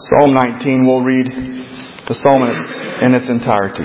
Psalm 19, we'll read the psalm in its entirety.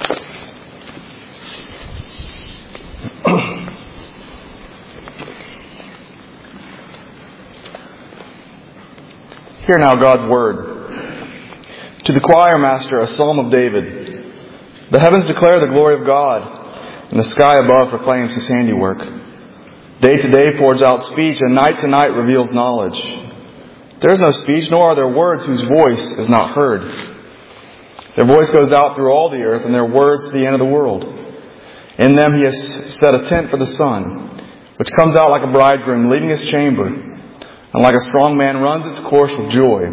Hear now God's word. To the choir master, a psalm of David. The heavens declare the glory of God, and the sky above proclaims His handiwork. Day to day pours out speech, and night to night reveals knowledge. There is no speech, nor are there words whose voice is not heard. Their voice goes out through all the earth, and their words to the end of the world. In them He has set a tent for the sun, which comes out like a bridegroom leaving his chamber, and like a strong man runs its course with joy.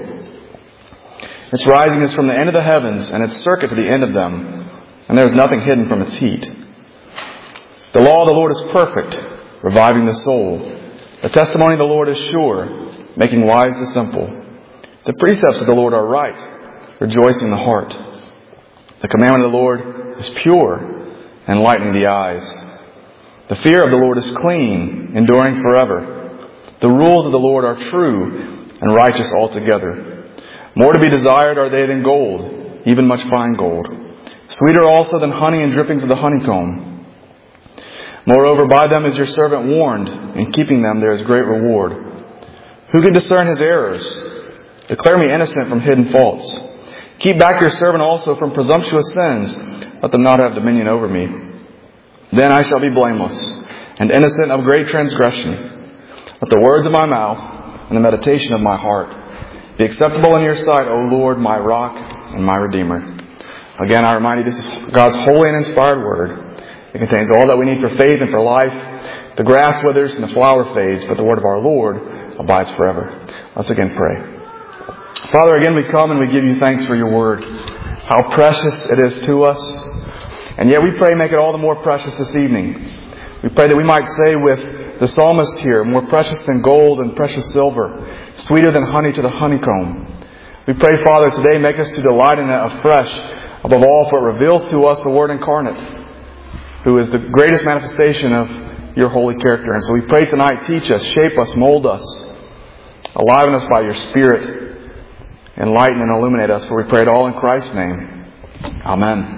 Its rising is from the end of the heavens, and its circuit to the end of them, and there is nothing hidden from its heat. The law of the Lord is perfect, reviving the soul. The testimony of the Lord is sure, making wise the simple. The precepts of the Lord are right, rejoicing the heart. The commandment of the Lord is pure, enlightening the eyes. The fear of the Lord is clean, enduring forever. The rules of the Lord are true and righteous altogether. More to be desired are they than gold, even much fine gold. Sweeter also than honey and drippings of the honeycomb. Moreover, by them is your servant warned. In keeping them there is great reward. Who can discern his errors? Declare me innocent from hidden faults. Keep back your servant also from presumptuous sins. Let them not have dominion over me. Then I shall be blameless and innocent of great transgression. Let the words of my mouth and the meditation of my heart be acceptable in your sight, O Lord, my rock and my redeemer. Again, I remind you, this is God's holy and inspired word. It contains all that we need for faith and for life. The grass withers and the flower fades, but the word of our Lord abides forever. Let's again pray. Father, again we come and we give you thanks for your word. How precious it is to us. And yet we pray make it all the more precious this evening. We pray that we might say with the psalmist here, more precious than gold and precious silver, sweeter than honey to the honeycomb. We pray, Father, today make us to delight in it afresh, above all, for it reveals to us the Word incarnate, who is the greatest manifestation of your holy character. And so we pray tonight, teach us, shape us, mold us, enliven us by your Spirit, enlighten and illuminate us, for we pray it all in Christ's name. Amen.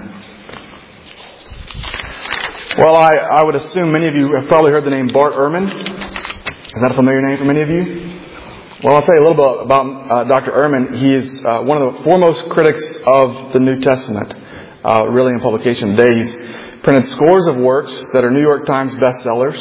Well, I would assume many of you have probably heard the name Bart Ehrman. Is that a familiar name for many of you? Well, I'll tell you a little bit about Dr. Ehrman. He is one of the foremost critics of the New Testament, really in publication today. He's printed scores of works that are New York Times bestsellers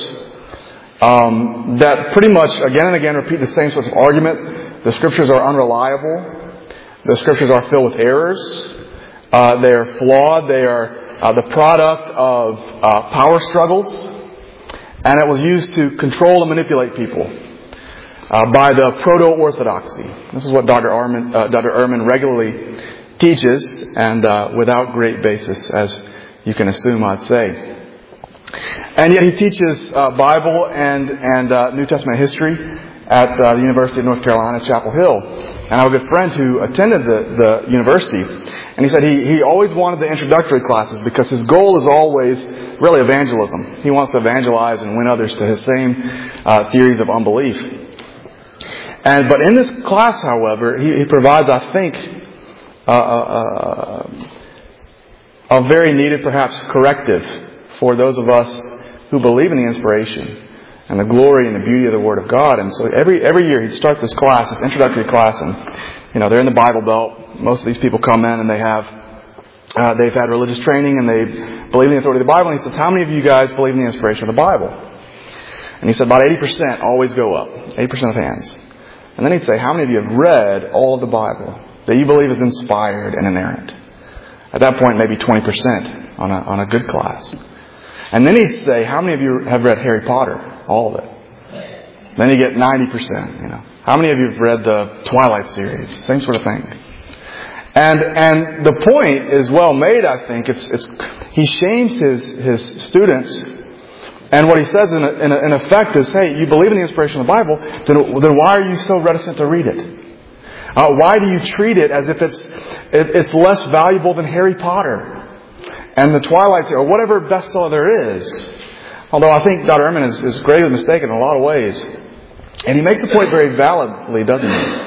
that pretty much again and again repeat the same sorts of argument. The Scriptures are unreliable. The Scriptures are filled with errors. They are flawed. They are the product of power struggles. And it was used to control and manipulate people by the proto-orthodoxy. This is what Dr. Ehrman regularly teaches, and without great basis, as you can assume, I'd say. And yet he teaches Bible and New Testament history at the University of North Carolina, Chapel Hill. And I have a good friend who attended the university, and he said he always wanted the introductory classes because his goal is always really evangelism. He wants to evangelize and win others to his same theories of unbelief. But in this class, however, he provides, I think, a very needed, perhaps, corrective for those of us who believe in the inspiration and the glory and the beauty of the Word of God. And so every year he'd start this class, this introductory class, and they're in the Bible Belt. Most of these people come in and they've had religious training and they believe in the authority of the Bible. And he says, how many of you guys believe in the inspiration of the Bible? And he said about 80% always go up, 80% of hands. And then he'd say, how many of you have read all of the Bible that you believe is inspired and inerrant? At that point, maybe 20% on a good class. And then he'd say, how many of you have read Harry Potter? All of it. Then you get 90%. How many of you have read the Twilight series? Same sort of thing. And the point is well made, I think. He shames his students. And what he says in effect is, hey, you believe in the inspiration of the Bible, then why are you so reticent to read it? Why do you treat it as if it's less valuable than Harry Potter and the Twilight series or whatever bestseller there is? Although I think Dr. Ehrman is gravely mistaken in a lot of ways. And he makes the point very validly, doesn't he?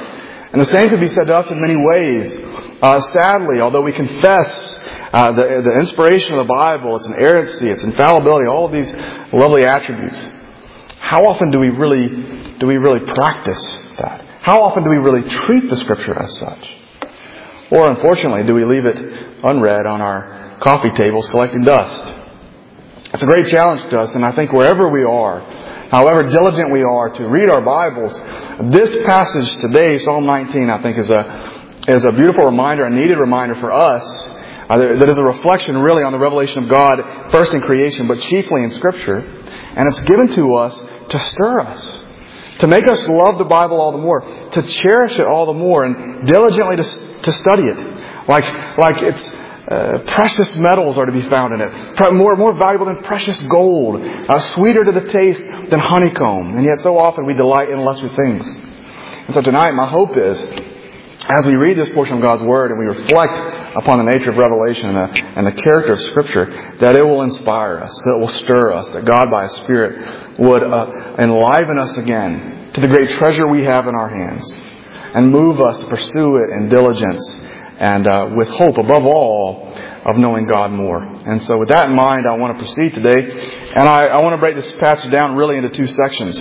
And the same could be said to us in many ways. Sadly, although we confess the inspiration of the Bible, its inerrancy, its infallibility, all of these lovely attributes, how often do we really practice that? How often do we really treat the Scripture as such? Or, unfortunately, do we leave it unread on our coffee tables collecting dust? It's a great challenge to us, and I think wherever we are, however diligent we are to read our Bibles, this passage today, Psalm 19, I think is a beautiful reminder, a needed reminder for us, that is a reflection really on the revelation of God, first in creation, but chiefly in Scripture. And it's given to us to stir us, to make us love the Bible all the more, to cherish it all the more, and diligently to study it. Like it's precious metals are to be found in it. More valuable than precious gold. Sweeter to the taste than honeycomb. And yet so often we delight in lesser things. And so tonight my hope is, as we read this portion of God's Word and we reflect upon the nature of Revelation and the character of Scripture, that it will inspire us, that it will stir us, that God by His Spirit would enliven us again to the great treasure we have in our hands and move us to pursue it in diligence and with hope above all of knowing God more. And so with that in mind, I want to proceed today, and I want to break this passage down really into two sections.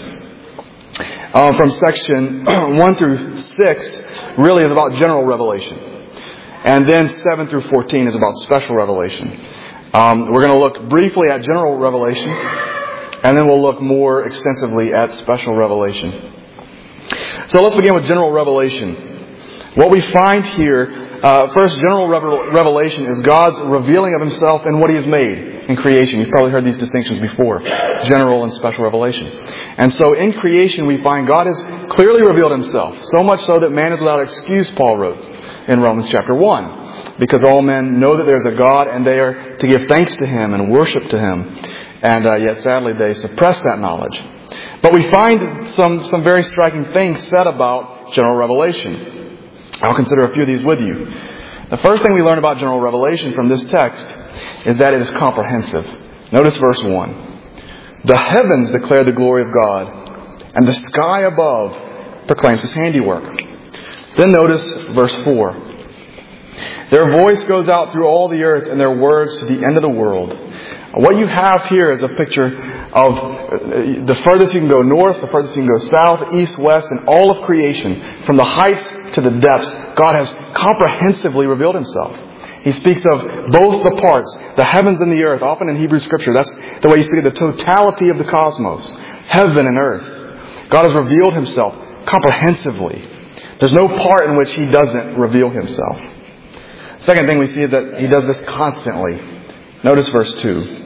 From section 1 through 6 really is about general revelation. And then 7 through 14 is about special revelation. We're going to look briefly at general revelation, and then we'll look more extensively at special revelation. So let's begin with general revelation. What we find here, first, general revelation is God's revealing of Himself in what He has made in creation. You've probably heard these distinctions before, general and special revelation. And so in creation we find God has clearly revealed Himself, so much so that man is without excuse, Paul wrote in Romans chapter 1, because all men know that there's a God and they are to give thanks to Him and worship to Him, and yet sadly they suppress that knowledge. But we find some very striking things said about general revelation. I'll consider a few of these with you. The first thing we learn about general revelation from this text is that it is comprehensive. Notice verse 1. The heavens declare the glory of God, and the sky above proclaims His handiwork. Then notice verse 4. Their voice goes out through all the earth, and their words to the end of the world. What you have here is a picture of the furthest you can go north, the furthest you can go south, east, west, and all of creation. From the heights to the depths, God has comprehensively revealed Himself. He speaks of both the parts, the heavens and the earth. Often in Hebrew Scripture, that's the way you speak of the totality of the cosmos, heaven and earth. God has revealed Himself comprehensively. There's no part in which He doesn't reveal Himself. Second thing we see is that He does this constantly. Notice verse 2.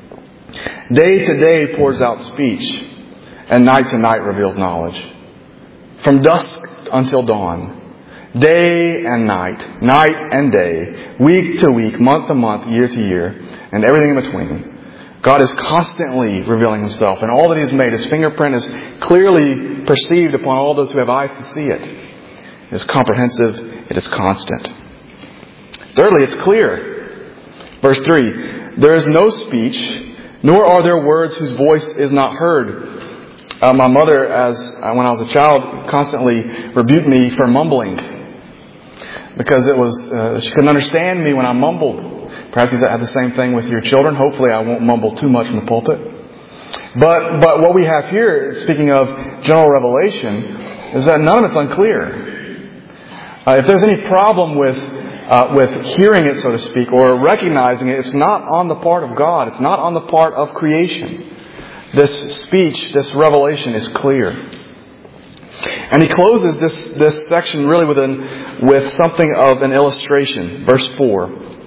Day to day pours out speech, and night to night reveals knowledge. From dusk until dawn, day and night, night and day, week to week, month to month, year to year, and everything in between. God is constantly revealing Himself, and all that He has made, His fingerprint is clearly perceived upon all those who have eyes to see it. It is comprehensive, it is constant. Thirdly, it's clear. Verse 3, there is no speech, nor are there words whose voice is not heard. My mother, when I was a child, constantly rebuked me for mumbling, because she couldn't understand me when I mumbled. Perhaps you have the same thing with your children. Hopefully I won't mumble too much from the pulpit. But what we have here, speaking of general revelation, is that none of it's unclear. If there's any problem with hearing it, so to speak, or recognizing it, it's not on the part of God. It's not on the part of creation. This speech, this revelation is clear. And he closes this section really with something of an illustration. Verse 4.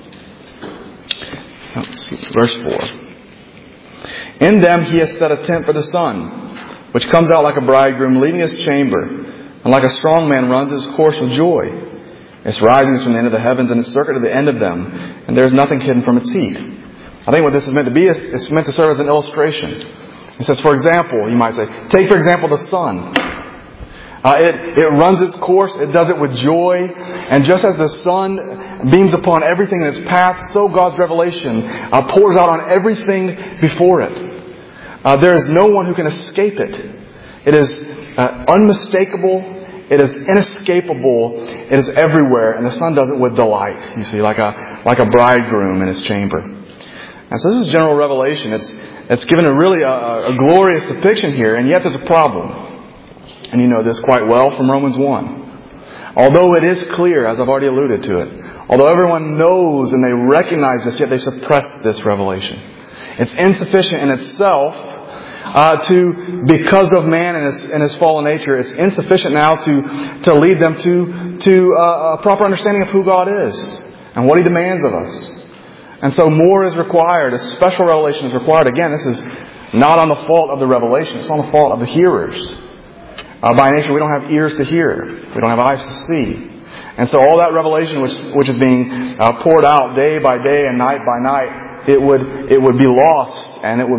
Verse 4. In them He has set a tent for the sun, which comes out like a bridegroom leaving his chamber, and like a strong man runs his course with joy. Its rising is from the end of the heavens, and its circuit to the end of them, and there is nothing hidden from its heat. I think what this is meant to be is it's meant to serve as an illustration. It says, for example, you might say, take for example the sun. It runs its course, it does it with joy, and just as the sun beams upon everything in its path, so God's revelation pours out on everything before it. There is no one who can escape it. It is unmistakable, It is inescapable. It is everywhere. And the Son does it with delight, you see, like a bridegroom in his chamber. And so this is general revelation. It's given a glorious depiction here, and yet there's a problem. And you know this quite well from Romans 1. Although it is clear, as I've already alluded to it, although everyone knows and they recognize this, yet they suppress this revelation. It's insufficient in itself because of man and his fallen nature. It's insufficient now to lead them to a proper understanding of who God is and what He demands of us. And so more is required. A special revelation is required. Again, this is not on the fault of the revelation. It's on the fault of the hearers. By nature, we don't have ears to hear. We don't have eyes to see. And so all that revelation which is being poured out day by day and night by night, it would be lost, and it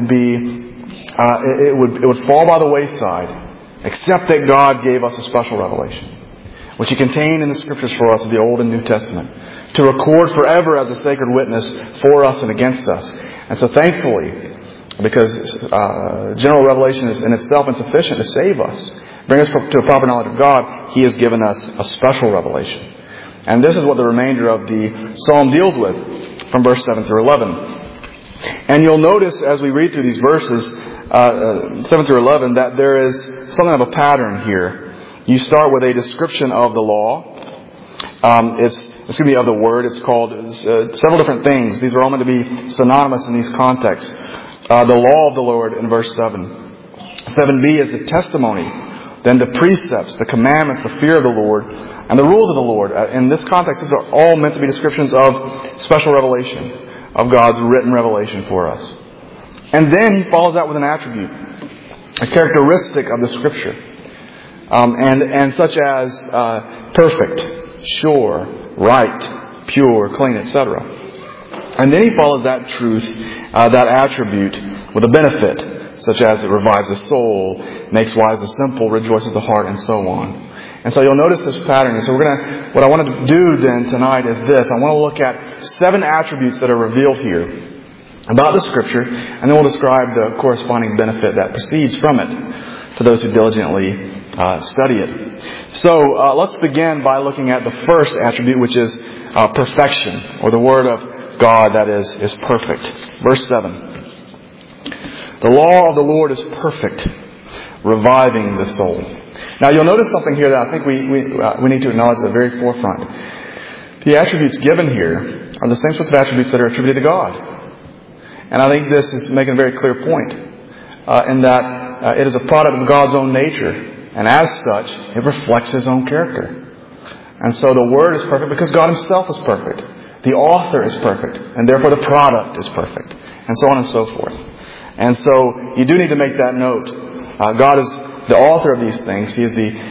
would fall by the wayside, except that God gave us a special revelation, which He contained in the Scriptures for us of the Old and New Testament, to record forever as a sacred witness for us and against us. And so thankfully, because general revelation is in itself insufficient to save us, bring us to a proper knowledge of God, He has given us a special revelation. And this is what the remainder of the Psalm deals with, from verse 7 through 11. And you'll notice as we read through these verses, 7 through 11, that there is something of a pattern here. You start with a description of the law. Of the word. It's called several different things. These are all meant to be synonymous in these contexts. The law of the Lord in verse 7. 7b is the testimony. Then the precepts, the commandments, the fear of the Lord, and the rules of the Lord. In this context, these are all meant to be descriptions of special revelation, of God's written revelation for us. And then He follows that with an attribute, a characteristic of the Scripture, and such as perfect, sure, right, pure, clean, etc. And then He follows that truth, that attribute, with a benefit, such as it revives the soul, makes wise the simple, rejoices the heart, and so on. And so you'll notice this pattern. And so what I wanted to do then tonight is this. I want to look at 7 attributes that are revealed here about the Scripture, and then we'll describe the corresponding benefit that proceeds from it to those who diligently study it. So let's begin by looking at the first attribute, which is perfection, or the Word of God that is perfect. Verse 7. The law of the Lord is perfect, reviving the soul. Now you'll notice something here that I think we need to acknowledge at the very forefront. The attributes given here are the same sorts of attributes that are attributed to God. And I think this is making a very clear point in that it is a product of God's own nature. And as such, it reflects His own character. And so the Word is perfect because God Himself is perfect. The author is perfect. And therefore the product is perfect. And so on and so forth. And so you do need to make that note. God is the author of these things. He is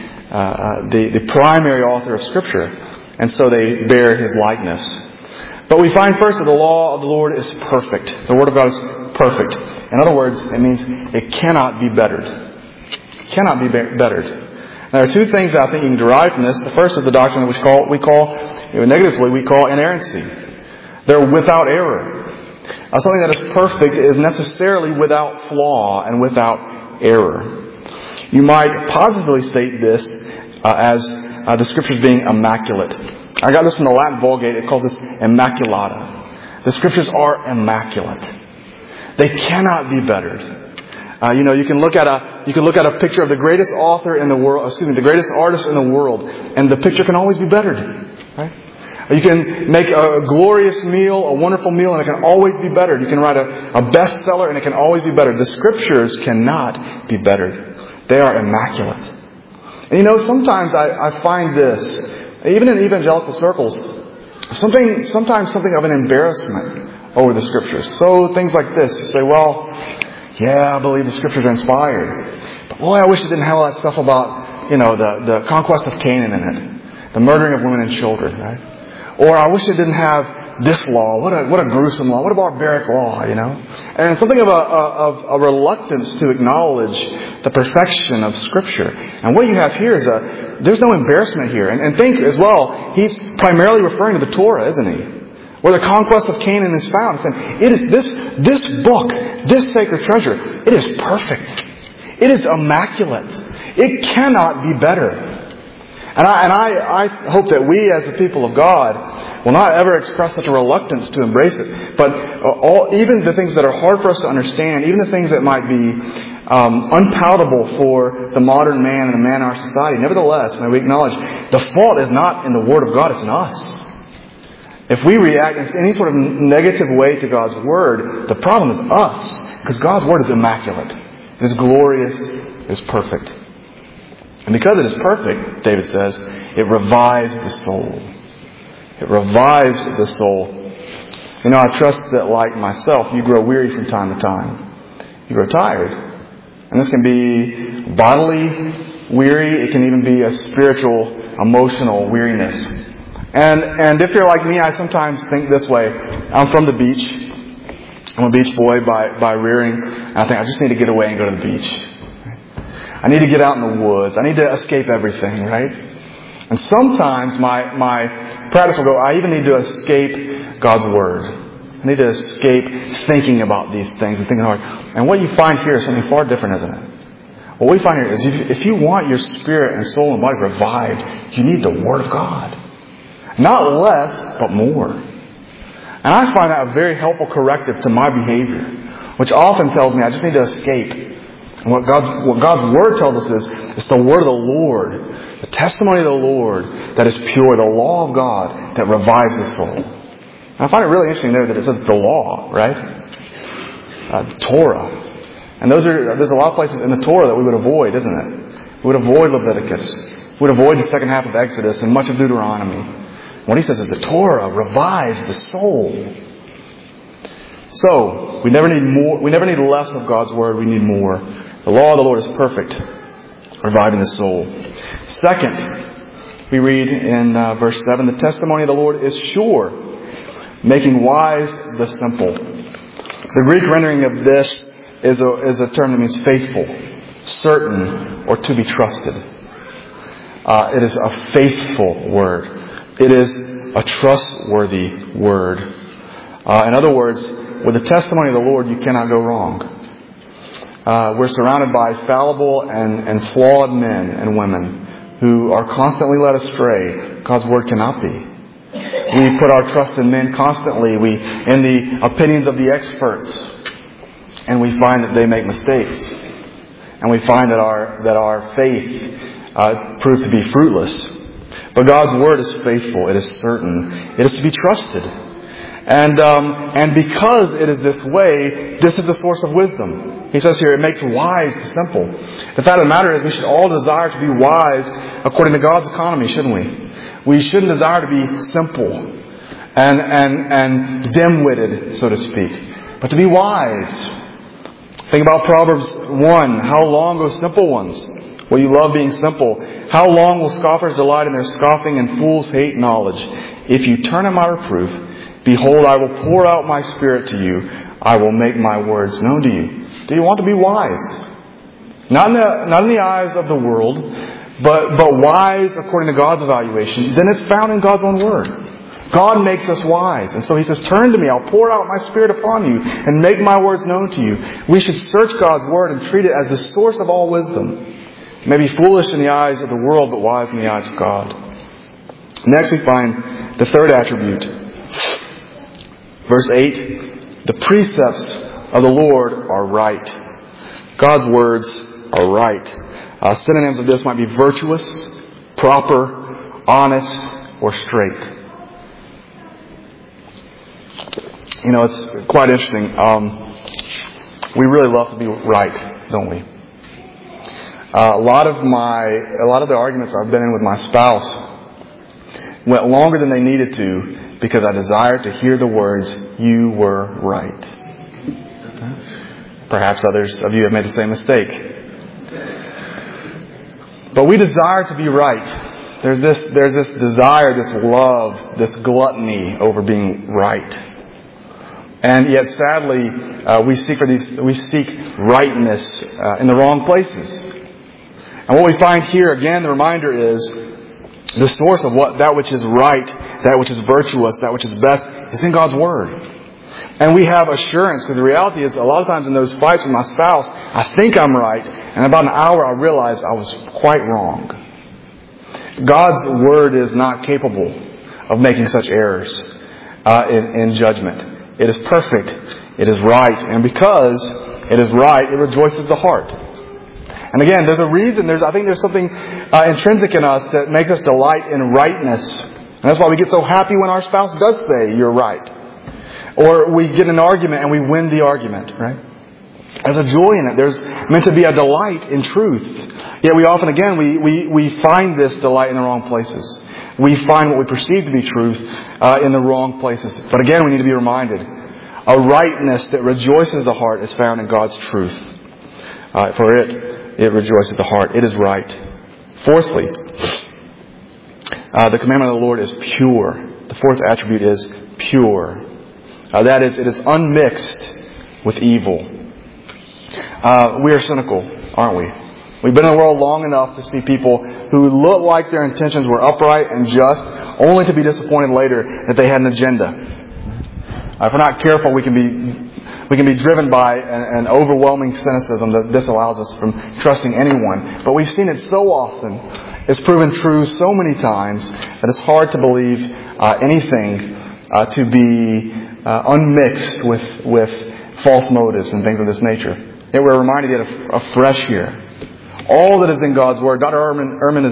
the primary author of Scripture. And so they bear His likeness. But we find first that the law of the Lord is perfect. The Word of God is perfect. In other words, it means it cannot be bettered. It cannot be bettered. And there are 2 things that I think you can derive from this. The first is the doctrine which we call inerrancy. They're without error. Something that is perfect is necessarily without flaw and without error. You might positively state this as the Scriptures being immaculate. I got this from the Latin Vulgate. It calls this immaculata. The Scriptures are immaculate. They cannot be bettered. You can look at a picture of the greatest author in the world, the greatest artist in the world, and the picture can always be bettered. Right? You can make a glorious meal, a wonderful meal, and it can always be bettered. You can write a bestseller, and it can always be bettered. The Scriptures cannot be bettered. They are immaculate. And sometimes I find this, even in evangelical circles, sometimes something of an embarrassment over the Scriptures. So things like this. You say, well, yeah, I believe the Scriptures are inspired. But boy, I wish it didn't have all that stuff about, the conquest of Canaan in it. The murdering of women and children, right? Or I wish it didn't have this law. What a gruesome law. What a barbaric law, And something of a reluctance to acknowledge the perfection of Scripture. And what you have here is there's no embarrassment here. And think as well, he's primarily referring to the Torah, isn't he? Where the conquest of Canaan is found. And it is this book, this sacred treasure, it is perfect. It is immaculate. It cannot be better. And I hope that we as the people of God will not ever express such a reluctance to embrace it. But even the things that are hard for us to understand, even the things that might be unpalatable for the modern man and the man in our society, nevertheless, may we acknowledge the fault is not in the Word of God, it's in us. If we react in any sort of negative way to God's Word, the problem is us. Because God's Word is immaculate. It is glorious. It is perfect. And because it is perfect, David says, it revives the soul. It revives the soul. You know, I trust that like myself, you grow weary from time to time. You grow tired. And this can be bodily weary. It can even be a spiritual, emotional weariness. And if you're like me, I sometimes think this way. I'm from the beach. I'm a beach boy by rearing. And I think I just need to get away and go to the beach. I need to get out in the woods. I need to escape everything, right? And sometimes my practice will go, I even need to escape God's Word. I need to escape thinking about these things and thinking hard. And what you find here is something far different, isn't it? What we find here is if you want your spirit and soul and body revived, you need the Word of God. Not less, but more. And I find that a very helpful corrective to my behavior, which often tells me I just need to escape. And what God's Word tells us is it's the Word of the Lord, the testimony of the Lord that is pure, the law of God that revives the soul. And I find it really interesting there that it says the law, right? The Torah. And there's a lot of places in the Torah that we would avoid, isn't it? We would avoid Leviticus. We would avoid the second half of Exodus and much of Deuteronomy. What he says is the Torah revives the soul. So, we never need more. We never need less of God's Word. We need more. The law of the Lord is perfect, reviving the soul. Second, we read in verse 7, the testimony of the Lord is sure, making wise the simple. The Greek rendering of this is a term that means faithful, certain, or to be trusted. It is a faithful word. It is a trustworthy word. In other words, with the testimony of the Lord, you cannot go wrong. We're surrounded by fallible and flawed men and women who are constantly led astray. God's Word cannot be. We put our trust in men constantly. In the opinions of the experts. And we find that they make mistakes. And we find that our faith proves to be fruitless. But God's Word is faithful. It is certain. It is to be trusted. And because it is this way, this is the source of wisdom. He says here, it makes wise the simple. The fact of the matter is we should all desire to be wise according to God's economy, shouldn't we? We shouldn't desire to be simple and dim-witted, so to speak, but to be wise. Think about Proverbs 1. How long, O simple ones, will you love being simple? How long will scoffers delight in their scoffing and fools hate knowledge? If you turn at my reproof, behold, I will pour out my Spirit to you. I will make my words known to you. Do you want to be wise? Not in the eyes of the world, but wise according to God's evaluation. Then it's found in God's own Word. God makes us wise. And so He says, turn to me. I'll pour out my Spirit upon you and make my words known to you. We should search God's Word and treat it as the source of all wisdom. It may be foolish in the eyes of the world, but wise in the eyes of God. Next we find the third attribute. Verse 8, the precepts of the Lord are right. God's words are right. Synonyms of this might be virtuous, proper, honest, or straight. You know, it's quite interesting. We really love to be right, don't we? A lot of the arguments I've been in with my spouse went longer than they needed to because I desired to hear the words, "You were right." Perhaps others of you have made the same mistake. But we desire to be right. There's this desire, this love, this gluttony over being right. And yet, sadly, we seek rightness in the wrong places. And what we find here, again, the reminder is the source of that which is right, that which is virtuous, that which is best, is in God's Word. And we have assurance, because the reality is, a lot of times in those fights with my spouse, I think I'm right, and about an hour I realize I was quite wrong. God's Word is not capable of making such errors in judgment. It is perfect. It is right. And because it is right, it rejoices the heart. And again, there's a reason. I think there's something intrinsic in us that makes us delight in rightness. And that's why we get so happy when our spouse does say, "You're right." Or we get in an argument and we win the argument, right? There's a joy in it. There's meant to be a delight in truth. Yet we often, again, we find this delight in the wrong places. We find what we perceive to be truth in the wrong places. But again, we need to be reminded, a rightness that rejoices the heart is found in God's truth. For it rejoices the heart. It is right. Fourthly, the commandment of the Lord is pure. The fourth attribute is pure. That is, it is unmixed with evil. We are cynical, aren't we? We've been in the world long enough to see people who look like their intentions were upright and just, only to be disappointed later that they had an agenda. If we're not careful, we can be driven by an overwhelming cynicism that disallows us from trusting anyone. But we've seen it so often. It's proven true so many times that it's hard to believe anything to be unmixed with false motives and things of this nature. Yet we're reminded yet afresh here. All that is in God's Word. Dr. Ehrman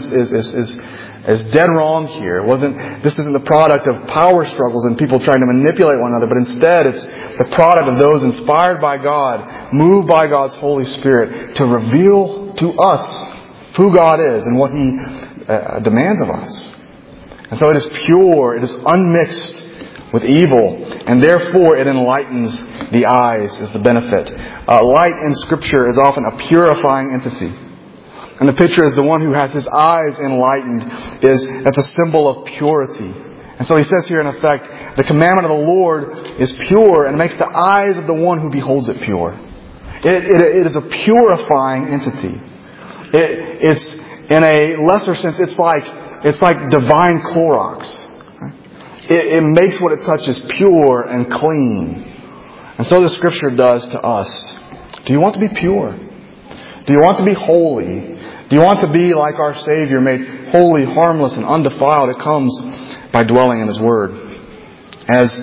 is dead wrong here. This isn't the product of power struggles and people trying to manipulate one another, but instead it's the product of those inspired by God, moved by God's Holy Spirit to reveal to us who God is and what He demands of us. And so it is pure, it is unmixed with evil, and therefore it enlightens the eyes is the benefit. Light in Scripture is often a purifying entity. And the picture is the one who has his eyes enlightened that's a symbol of purity. And so he says here in effect, the commandment of the Lord is pure and makes the eyes of the one who beholds it pure. It is a purifying entity. It's in a lesser sense, it's like divine Clorox. It makes what it touches pure and clean. And so the Scripture does to us. Do you want to be pure? Do you want to be holy? Do you want to be like our Savior, made holy, harmless, and undefiled? It comes by dwelling in His Word. As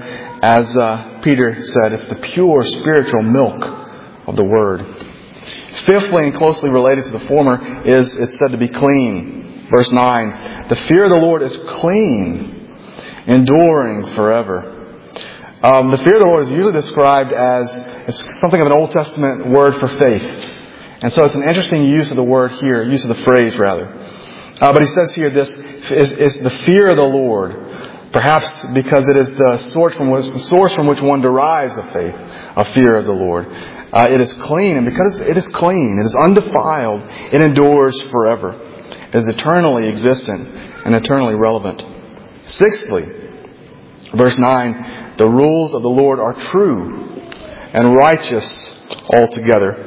Peter said, it's the pure spiritual milk of the Word. Fifthly, and closely related to the former, it's said to be clean. Verse 9, the fear of the Lord is clean, enduring forever. The fear of the Lord is usually described as something of an Old Testament word for faith. And so it's an interesting use of the word here, use of the phrase rather. But he says here this is the fear of the Lord, perhaps because it is the source from which one derives a faith, a fear of the Lord. It is clean, and because it is clean, it is undefiled, it endures forever. It is eternally existent and eternally relevant. Sixthly, verse 9, the rules of the Lord are true and righteous altogether.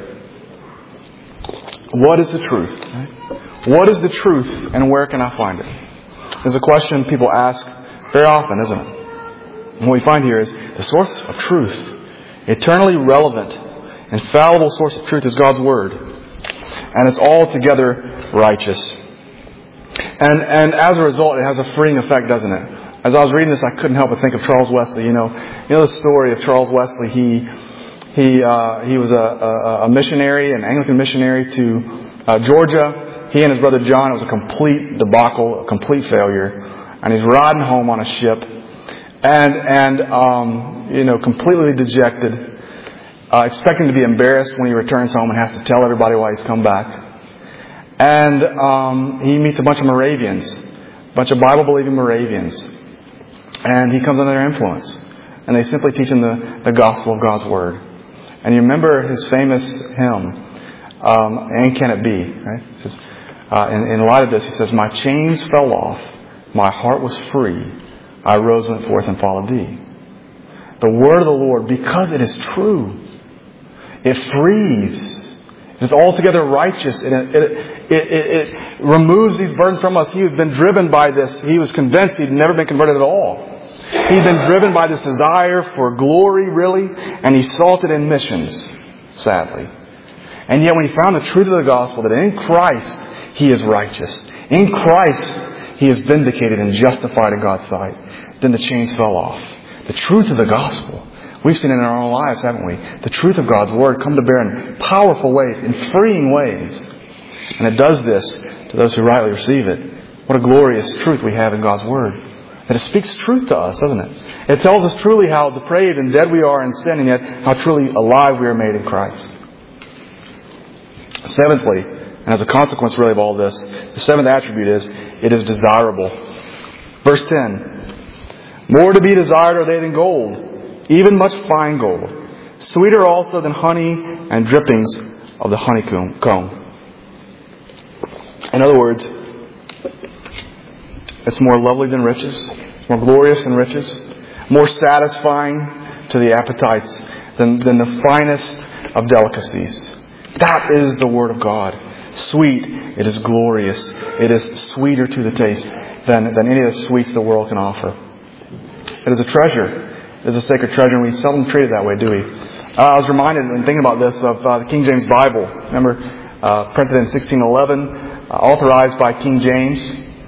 What is the truth? What is the truth and where can I find it? There's a question people ask very often, isn't it? And what we find here is the source of truth, eternally relevant, infallible source of truth is God's Word. And it's altogether righteous. And as a result, it has a freeing effect, doesn't it? As I was reading this, I couldn't help but think of Charles Wesley. You know the story of Charles Wesley. He was a missionary, an Anglican missionary to Georgia. He and his brother John, it was a complete debacle, a complete failure. And he's riding home on a ship, and completely dejected, expecting to be embarrassed when he returns home and has to tell everybody why he's come back. And he meets a bunch of Moravians, a bunch of Bible-believing Moravians, and he comes under their influence. And they simply teach him the gospel of God's Word. And you remember his famous hymn, And Can It Be? Right? It says, in light of this, he says, my chains fell off, my heart was free, I rose, went forth, and followed thee. The word of the Lord, because it is true, it frees. It is altogether righteous. It removes these burdens from us. He has been driven by this. He was convinced he'd never been converted at all. He'd been driven by this desire for glory, really, and he sought it in missions, sadly. And yet when he found the truth of the gospel, that in Christ he is righteous. In Christ he is vindicated and justified in God's sight. Then the chains fell off. The truth of the gospel. We've seen it in our own lives, haven't we? The truth of God's Word come to bear in powerful ways, in freeing ways. And it does this to those who rightly receive it. What a glorious truth we have in God's Word. That it speaks truth to us, doesn't it? It tells us truly how depraved and dead we are in sin, and yet how truly alive we are made in Christ. Seventhly, and as a consequence really of all this, the seventh attribute is, it is desirable. Verse 10. More to be desired are they than gold, even much fine gold. Sweeter also than honey and drippings of the honeycomb. In other words, it's more lovely than riches, more glorious than riches, more satisfying to the appetites than the finest of delicacies. That is the Word of God. Sweet, it is glorious. It is sweeter to the taste than any of the sweets the world can offer. It is a treasure. It is a sacred treasure, and we seldom treat it that way, do we? I was reminded, in thinking about this, of the King James Bible. Remember, printed in 1611, authorized by King James.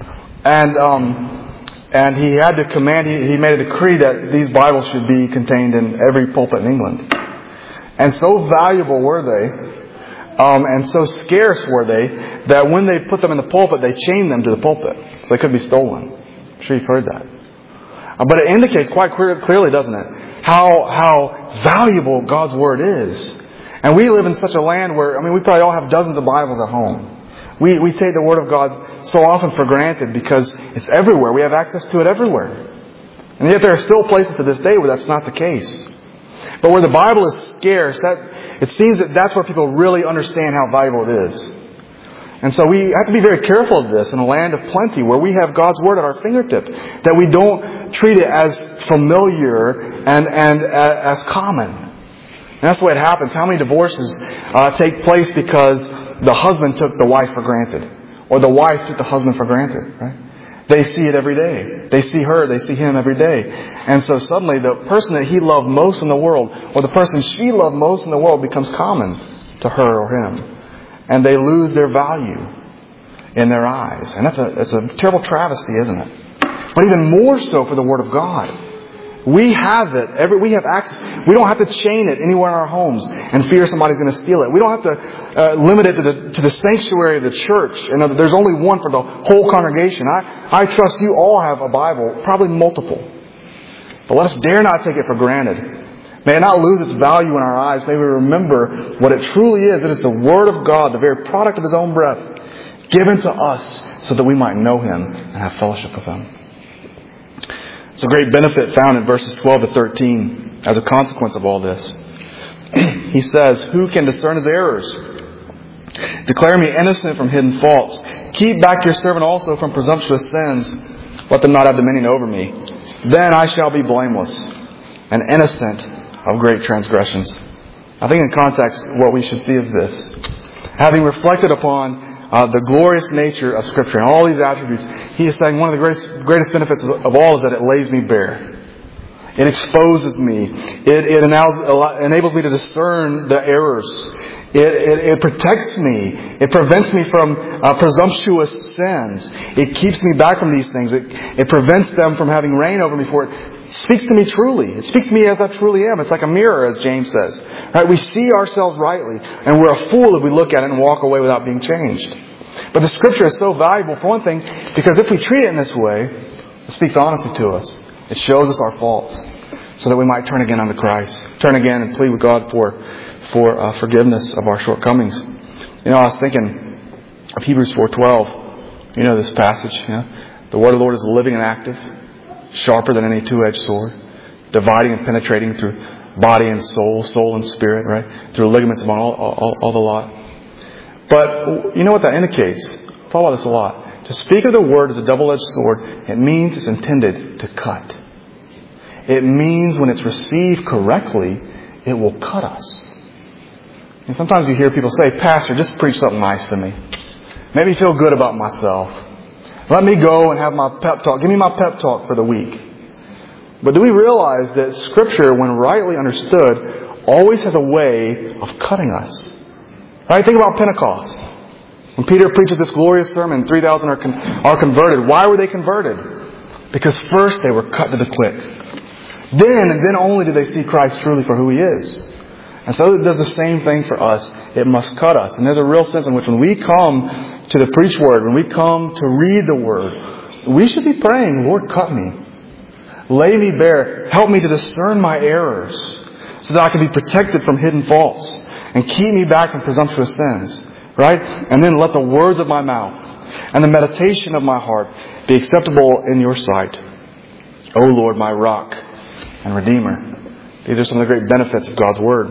And he had to command, he made a decree that these Bibles should be contained in every pulpit in England. And so valuable were they, and so scarce were they, that when they put them in the pulpit, they chained them to the pulpit, so they couldn't be stolen. I'm sure you've heard that. But it indicates quite clearly, doesn't it, how valuable God's Word is. And we live in such a land where, we probably all have dozens of Bibles at home. We take the Word of God so often for granted because it's everywhere. We have access to it everywhere. And yet there are still places to this day where that's not the case. But where the Bible is scarce, it seems that that's where people really understand how valuable it is. And so we have to be very careful of this in a land of plenty where we have God's Word at our fingertip. That we don't treat it as familiar and as common. And that's the way it happens. How many divorces take place because the husband took the wife for granted, or the wife took the husband for granted, right? They see it every day. They see her, they see him every day. And so suddenly the person that he loved most in the world, or the person she loved most in the world, becomes common to her or him. And they lose their value in their eyes. And that's a terrible travesty, isn't it? But even more so for the Word of God. We have it. We have access. We don't have to chain it anywhere in our homes and fear somebody's going to steal it. We don't have to limit it to the sanctuary of the church. And there's only one for the whole congregation. I trust you all have a Bible, probably multiple. But let us dare not take it for granted. May it not lose its value in our eyes. May we remember what it truly is. It is the Word of God, the very product of His own breath, given to us so that we might know Him and have fellowship with Him. It's a great benefit found in verses 12 to 13 as a consequence of all this. He says, who can discern his errors? Declare me innocent from hidden faults. Keep back your servant also from presumptuous sins. Let them not have dominion over me. Then I shall be blameless and innocent of great transgressions. I think in context, what we should see is this. Having reflected upon the glorious nature of Scripture and all these attributes, he is saying one of the greatest benefits of all is that it lays me bare. It exposes me. It enables me to discern the errors. It protects me. It prevents me from presumptuous sins. It keeps me back from these things. It prevents them from having reign over me, for it speaks to me truly. It speaks to me as I truly am. It's like a mirror, as James says. Right? We see ourselves rightly, and we're a fool if we look at it and walk away without being changed. But the Scripture is so valuable, for one thing, because if we treat it in this way, it speaks honestly to us. It shows us our faults, so that we might turn again unto Christ. Turn again and plead with God for forgiveness of our shortcomings. I was thinking of Hebrews 4:12. You know this passage. The Word of the Lord is living and active, sharper than any two-edged sword, dividing and penetrating through body and soul and spirit, right? Through ligaments among all the lot. But you know what that indicates? I thought about this a lot. To speak of the Word as a double-edged sword, it means it's intended to cut. It means when it's received correctly, it will cut us. And sometimes you hear people say, Pastor, just preach something nice to me. Make me feel good about myself. Let me go and have my pep talk. Give me my pep talk for the week. But do we realize that Scripture, when rightly understood, always has a way of cutting us? Right? Think about Pentecost. When Peter preaches this glorious sermon, 3,000 are converted. Why were they converted? Because first they were cut to the quick. Then, and then only do they see Christ truly for who He is. And so it does the same thing for us. It must cut us. And there's a real sense in which when we come to the preached Word, when we come to read the Word, we should be praying, Lord, cut me. Lay me bare. Help me to discern my errors so that I can be protected from hidden faults and keep me back from presumptuous sins. Right? And then let the words of my mouth and the meditation of my heart be acceptable in Your sight. O Lord, my rock and Redeemer. These are some of the great benefits of God's Word.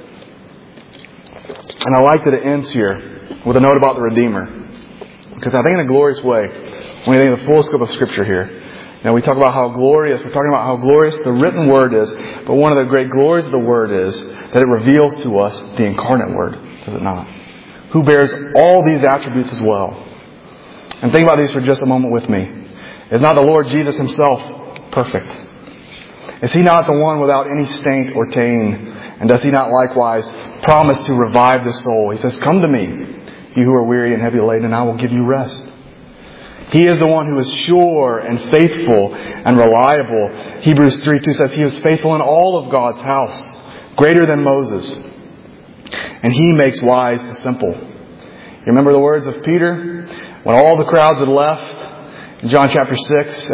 And I like that it ends here with a note about the Redeemer. Because I think in a glorious way, when we think of the full scope of Scripture here, we talk about how glorious, we're talking about how glorious the written Word is, but one of the great glories of the Word is that it reveals to us the incarnate Word, does it not? Who bears all these attributes as well. And think about these for just a moment with me. Is not the Lord Jesus Himself perfect? Is He not the one without any stain or tain? And does He not likewise promise to revive the soul? He says, come to me, you who are weary and heavy laden, and I will give you rest. He is the one who is sure and faithful and reliable. Hebrews 3:2 says He was faithful in all of God's house, greater than Moses. And He makes wise the simple. You remember the words of Peter when all the crowds had left in John chapter 6,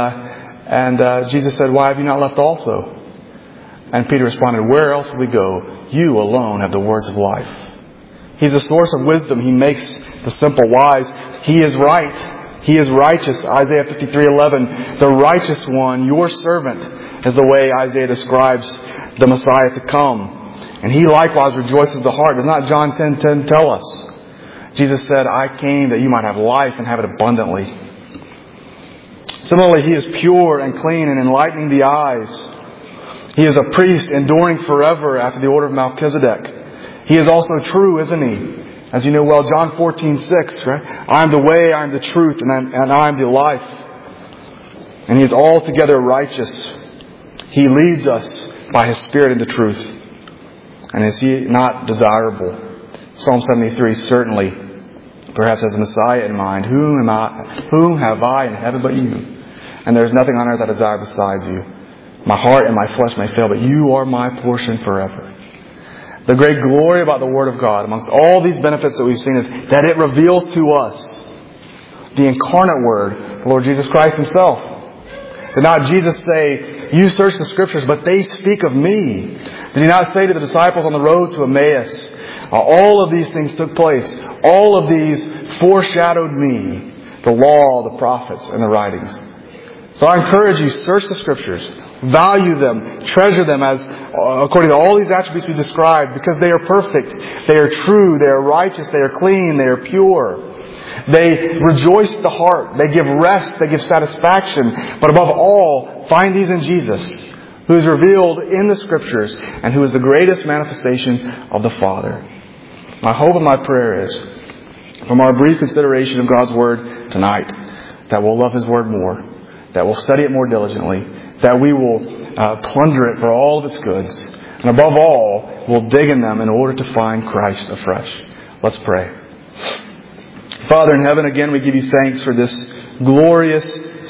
and Jesus said, why have you not left also? And Peter responded, where else will we go? You alone have the words of life. He's the source of wisdom. He makes the simple wise. He is right. He is righteous. Isaiah 53:11. The righteous one, your servant, is the way Isaiah describes the Messiah to come. And He likewise rejoices the heart. Does not John 10:10 tell us? Jesus said, I came that you might have life and have it abundantly. Similarly, He is pure and clean and enlightening the eyes. He is a priest enduring forever after the order of Melchizedek. He is also true, isn't He? As you know well, John 14:6, right? I am the way, I am the truth, and I am the life. And He is altogether righteous. He leads us by His Spirit into truth. And is He not desirable? Psalm 73 certainly, perhaps has a Messiah in mind. Whom have I in heaven but You? And there is nothing on earth I desire besides You. My heart and my flesh may fail, but You are my portion forever. The great glory about the Word of God, amongst all these benefits that we've seen, is that it reveals to us the incarnate Word, the Lord Jesus Christ Himself. Did not Jesus say, you search the Scriptures, but they speak of me? Did He not say to the disciples on the road to Emmaus, all of these things took place. All of these foreshadowed me, the law, the prophets, and the writings. So I encourage you, search the Scriptures. Value them. Treasure them as according to all these attributes we described, because they are perfect. They are true. They are righteous. They are clean. They are pure. They rejoice the heart. They give rest. They give satisfaction. But above all, find these in Jesus, who is revealed in the Scriptures and who is the greatest manifestation of the Father. My hope and my prayer is, from our brief consideration of God's Word tonight, that we'll love His Word more, that we'll study it more diligently, that we will plunder it for all of its goods, and above all, we'll dig in them in order to find Christ afresh. Let's pray. Father in heaven, again we give You thanks for this glorious,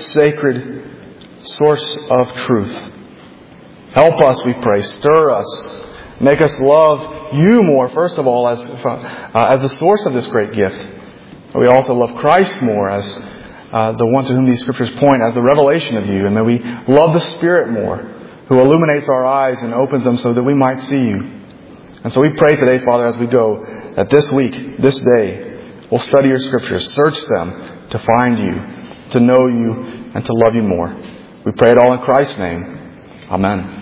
sacred source of truth. Help us, we pray. Stir us. Make us love You more, first of all, as the source of this great gift. We also love Christ more as the one to whom these Scriptures point as the revelation of You. And may we love the Spirit more, who illuminates our eyes and opens them so that we might see You. And so we pray today, Father, as we go, that this week, this day, we'll study Your Scriptures, search them to find You, to know You, and to love You more. We pray it all in Christ's name. Amen.